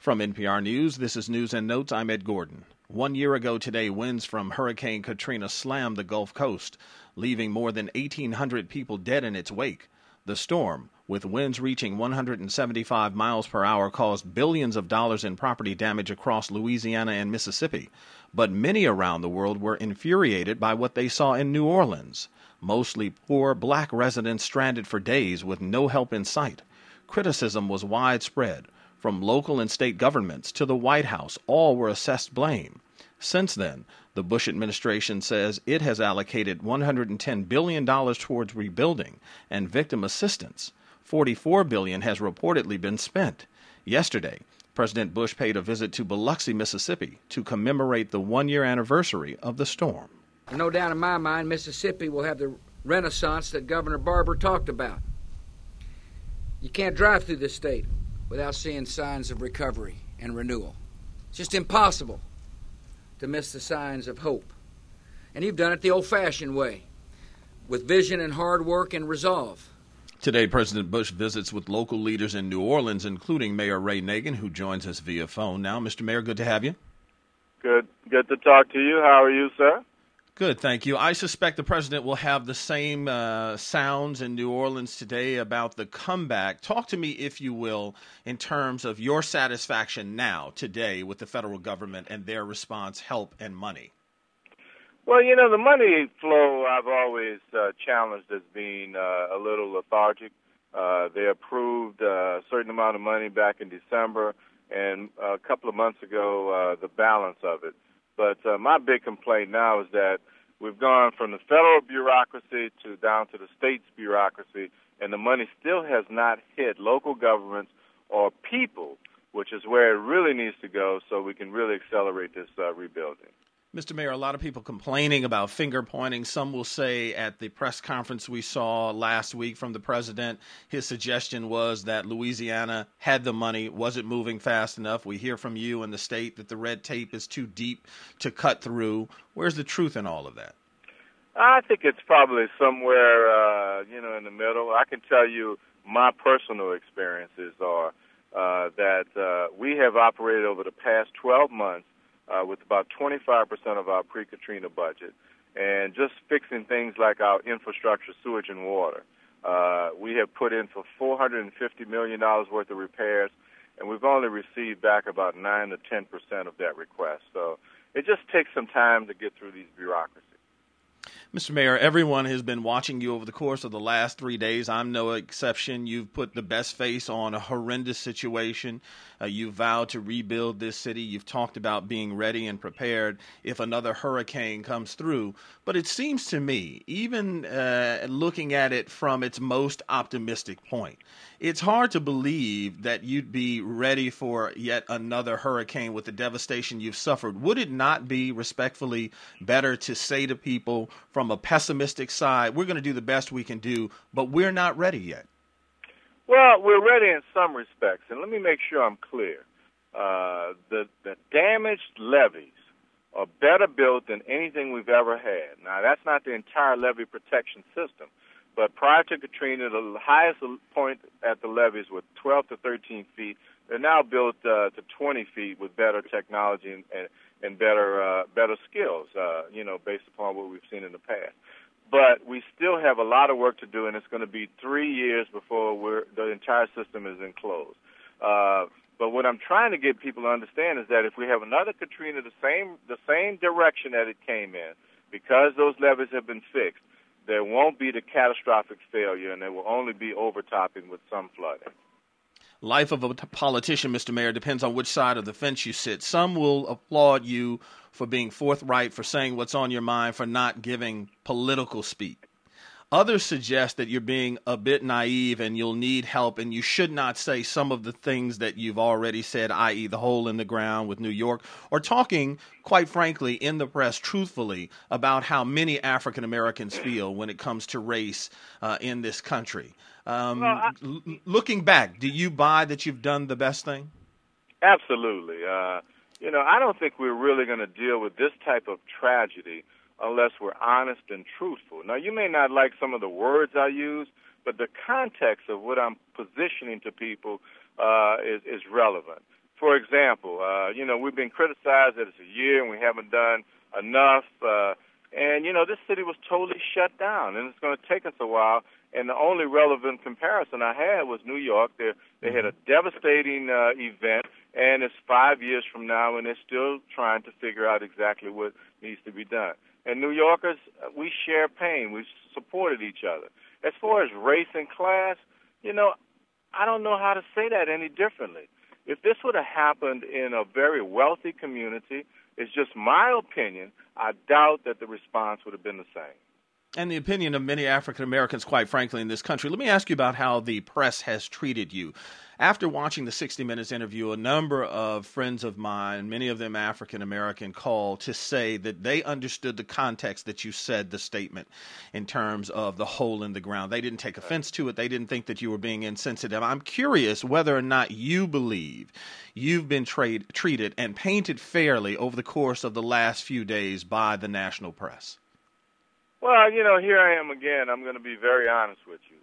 From NPR News, this is News and Notes. I'm Ed Gordon. 1 year ago today, winds from Hurricane Katrina slammed the Gulf Coast, leaving more than 1,800 people dead in its wake. The storm, with winds reaching 175 miles per hour, caused billions of dollars in property damage across Louisiana and Mississippi. But many around the world were infuriated by what they saw in New Orleans. Mostly poor black residents stranded for days with no help in sight. Criticism was widespread. From local and state governments to the White House, all were assessed blame. Since then, the Bush administration says it has allocated $110 billion towards rebuilding and victim assistance. $44 billion has reportedly been spent. Yesterday, President Bush paid a visit to Biloxi, Mississippi, to commemorate the one-year anniversary of the storm. No doubt in my mind, Mississippi will have the renaissance that Governor Barbour talked about. You can't drive through this state without seeing signs of recovery and renewal. It's just impossible to miss the signs of hope. And you've done it the old-fashioned way, with vision and hard work and resolve. Today, President Bush visits with local leaders in New Orleans, including Mayor Ray Nagin, who joins us via phone now. Mr. Mayor, good to have you. Good to talk to you. How are you, sir? Good, thank you. I suspect the president will have the same sounds in New Orleans today about the comeback. Talk to me, if you will, in terms of your satisfaction now, today, with the federal government and their response, help, and money. Well, you know, the money flow I've always challenged as being a little lethargic. They approved a certain amount of money back in December, and a couple of months ago, the balance of it. But my big complaint now is that we've gone from the federal bureaucracy down to the state's bureaucracy, and the money still has not hit local governments or people, which is where it really needs to go so we can really accelerate this rebuilding. Mr. Mayor, a lot of people complaining about finger pointing. Some will say at the press conference we saw last week from the president, his suggestion was that Louisiana had the money, wasn't moving fast enough. We hear from you in the state that the red tape is too deep to cut through. Where's the truth in all of that? I think it's probably somewhere, in the middle. I can tell you my personal experiences are that we have operated over the past 12 months with about 25% of our pre-Katrina budget, and just fixing things like our infrastructure, sewage, and water. We have put in for $450 million worth of repairs, and we've only received back about 9 to 10% of that request. So it just takes some time to get through these bureaucracies. Mr. Mayor, everyone has been watching you over the course of the last 3 days. I'm no exception. You've put the best face on a horrendous situation. You've vowed to rebuild this city. You've talked about being ready and prepared if another hurricane comes through. But it seems to me, even looking at it from its most optimistic point, it's hard to believe that you'd be ready for yet another hurricane with the devastation you've suffered. Would it not be respectfully better to say to people from a pessimistic side, we're going to do the best we can do, but we're not ready yet? Well, we're ready in some respects, and let me make sure I'm clear. The damaged levees are better built than anything we've ever had. Now, that's not the entire levee protection system, but prior to Katrina, the highest point at the levees was 12 to 13 feet. They're now built to 20 feet with better technology and better skills, based upon what we've seen in the past. But we still have a lot of work to do, and it's going to be 3 years before the entire system is enclosed. But what I'm trying to get people to understand is that if we have another Katrina the same direction that it came in, because those levees have been fixed, there won't be the catastrophic failure, and there will only be overtopping with some flooding. Life of a politician, Mr. Mayor, depends on which side of the fence you sit. Some will applaud you for being forthright, for saying what's on your mind, for not giving political speak. Others suggest that you're being a bit naive and you'll need help, and you should not say some of the things that you've already said, i.e. the hole in the ground with New York, or talking, quite frankly, in the press truthfully about how many African Americans feel when it comes to race in this country. Looking back, do you buy that you've done the best thing? Absolutely. I don't think we're really going to deal with this type of tragedy unless we're honest and truthful. Now, you may not like some of the words I use, but the context of what I'm positioning to people is relevant. For example, we've been criticized that it's a year and we haven't done enough. This city was totally shut down, and it's going to take us a while. And the only relevant comparison I had was New York. They had a devastating event, and it's 5 years from now, and they're still trying to figure out exactly what needs to be done. And New Yorkers, we share pain. We've supported each other. As far as race and class, I don't know how to say that any differently. If this would have happened in a very wealthy community, it's just my opinion, I doubt that the response would have been the same. And the opinion of many African Americans, quite frankly, in this country. Let me ask you about how the press has treated you. After watching the 60 Minutes interview, a number of friends of mine, many of them African American, called to say that they understood the context that you said the statement in terms of the hole in the ground. They didn't take offense to it. They didn't think that you were being insensitive. I'm curious whether or not you believe you've been treated and painted fairly over the course of the last few days by the national press. Well, here I am again. I'm going to be very honest with you.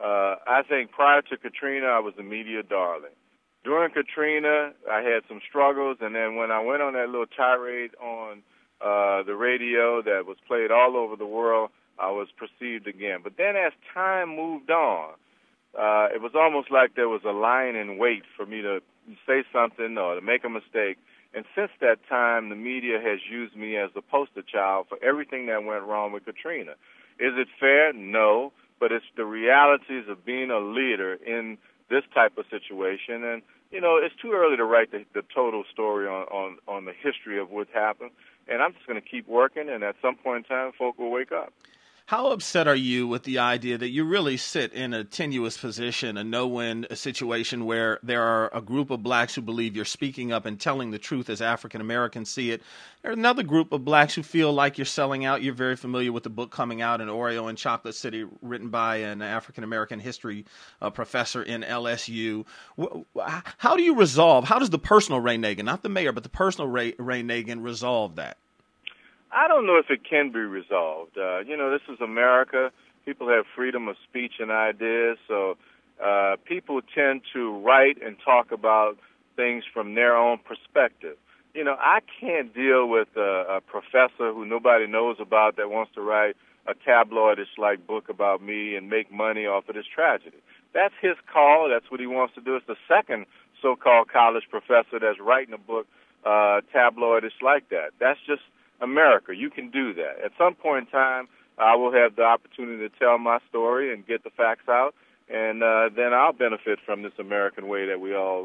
I think prior to Katrina, I was a media darling. During Katrina, I had some struggles, and then when I went on that little tirade on the radio that was played all over the world, I was perceived again. But then as time moved on, it was almost like there was a lion in wait for me to say something or to make a mistake. And since that time, the media has used me as the poster child for everything that went wrong with Katrina. Is it fair? No. But it's the realities of being a leader in this type of situation. And, it's too early to write the total story on the history of what happened. And I'm just going to keep working, and at some point in time, folk will wake up. How upset are you with the idea that you really sit in a tenuous position, a no-win situation where there are a group of blacks who believe you're speaking up and telling the truth as African Americans see it? There's another group of blacks who feel like you're selling out. You're very familiar with the book coming out in Oreo and Chocolate City, written by an African American history professor in LSU. How do you resolve? How does the personal Ray Nagin, not the mayor, but the personal Ray Nagin resolve that? I don't know if it can be resolved. This is America. People have freedom of speech and ideas, so people tend to write and talk about things from their own perspective. I can't deal with a professor who nobody knows about that wants to write a tabloidish-like book about me and make money off of this tragedy. That's his call. That's what he wants to do. It's the second so-called college professor that's writing a book tabloidish like that. That's just America. You can do that. At some point in time, I will have the opportunity to tell my story and get the facts out, and then I'll benefit from this American way that we all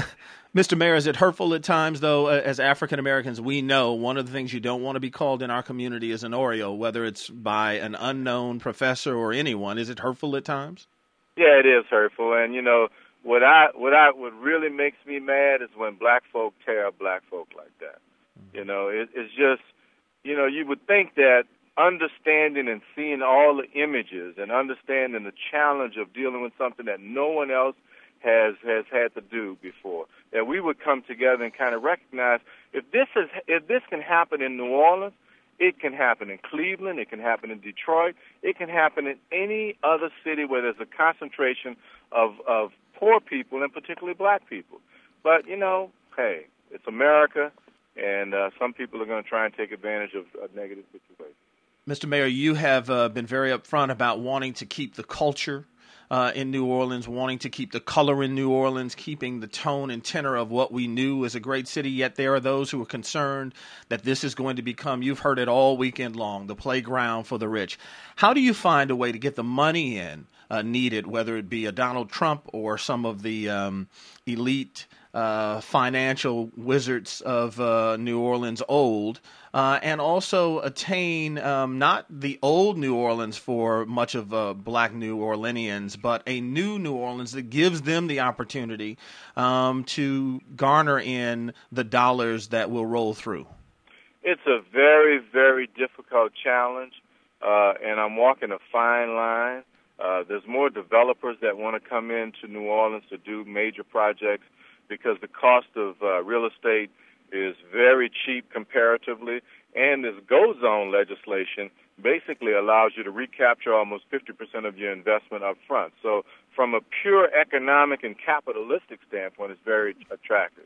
Mr. Mayor, is it hurtful at times, though, as African Americans? We know one of the things you don't want to be called in our community is an Oreo, whether it's by an unknown professor or anyone. Is it hurtful at times? Yeah, it is hurtful, and what really makes me mad is when black folk tear up black folk like that. It's just, you would think that understanding and seeing all the images and understanding the challenge of dealing with something that no one else has had to do before, that we would come together and kind of recognize if this can happen in New Orleans, it can happen in Cleveland, it can happen in Detroit, it can happen in any other city where there's a concentration of poor people and particularly black people. But, hey, it's America. And some people are going to try and take advantage of a negative situation. Mr. Mayor, you have been very upfront about wanting to keep the culture in New Orleans, wanting to keep the color in New Orleans, keeping the tone and tenor of what we knew as a great city. Yet there are those who are concerned that this is going to become, you've heard it all weekend long, the playground for the rich. How do you find a way to get the money in needed, whether it be a Donald Trump or some of the elite financial wizards of New Orleans old, and also attain not the old New Orleans for much of black New Orleanians, but a new New Orleans that gives them the opportunity to garner in the dollars that will roll through? It's a very, very difficult challenge, and I'm walking a fine line. There's more developers that want to come into New Orleans to do major projects, because the cost of real estate is very cheap comparatively, and this GO Zone legislation basically allows you to recapture almost 50% of your investment up front. So from a pure economic and capitalistic standpoint, it's very attractive.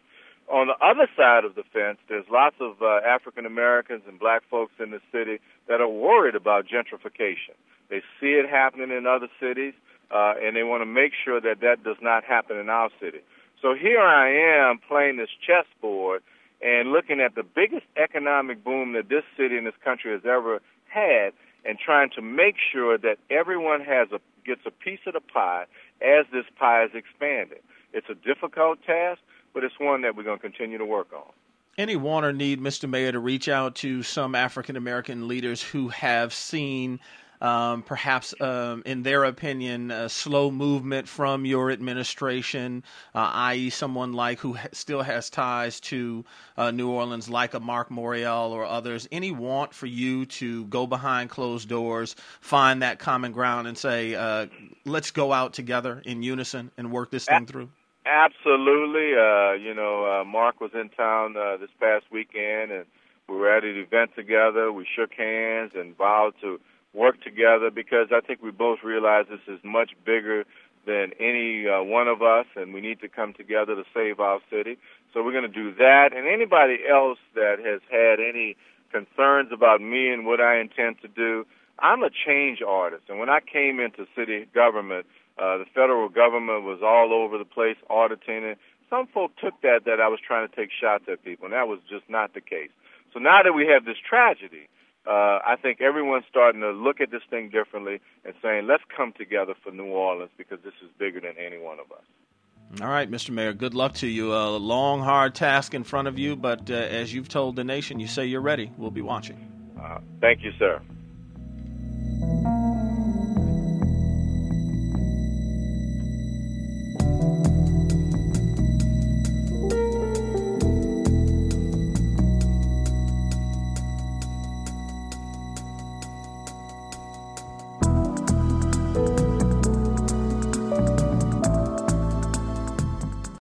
On the other side of the fence, there's lots of African Americans and black folks in the city that are worried about gentrification. They see it happening in other cities, and they want to make sure that that does not happen in our city. So here I am playing this chessboard and looking at the biggest economic boom that this city and this country has ever had, and trying to make sure that everyone gets a piece of the pie as this pie is expanding. It's a difficult task, but it's one that we're going to continue to work on. Any want or need, Mr. Mayor, to reach out to some African-American leaders who have seen perhaps, in their opinion, a slow movement from your administration, i.e. someone like who still has ties to New Orleans, like a Mark Morial or others? Any want for you to go behind closed doors, find that common ground, and say, let's go out together in unison and work this thing through? Absolutely. Mark was in town this past weekend, and we were at an event together. We shook hands and vowed to work together, because I think we both realize this is much bigger than any one of us, and we need to come together to save our city. So we're going to do that. And anybody else that has had any concerns about me and what I intend to do, I'm a change artist. And when I came into city government, the federal government was all over the place auditing it. Some folk took that I was trying to take shots at people, and that was just not the case. So now that we have this tragedy, I think everyone's starting to look at this thing differently and saying, let's come together for New Orleans, because this is bigger than any one of us. All right, Mr. Mayor, good luck to you. A long, hard task in front of you, but as you've told the nation, you say you're ready. We'll be watching. Thank you, sir.